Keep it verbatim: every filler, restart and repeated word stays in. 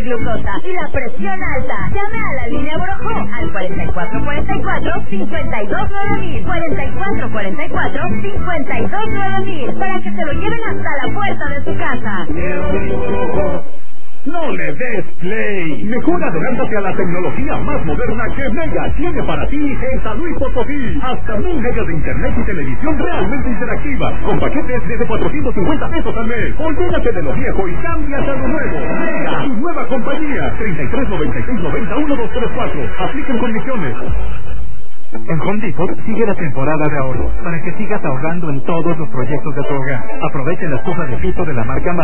glucosa y la presión alta. Llame a la línea Brojo al cuarenta y cuatro cuarenta y cuatro, cincuenta y dos nueve mil, cuarenta y cuatro cuarenta y cuatro, cincuenta y dos nueve mil, para que se lo lleven hasta la puerta de su casa. No le des play. Mejor adelántate a la tecnología más moderna que Mega tiene para ti en San Luis Potosí. Hasta mil megas de internet y televisión realmente interactiva, con paquetes desde cuatrocientos cincuenta pesos al mes. Olvídate de lo viejo y cámbiate a lo nuevo. Mega, tu nueva compañía. treinta y tres noventa y seis noventa uno dos tres cuatro. Apliquen condiciones. En Home Depot sigue la temporada de ahorro para que sigas ahorrando en todos los proyectos de tu hogar. Aprovecha la estufa de Fito de la marca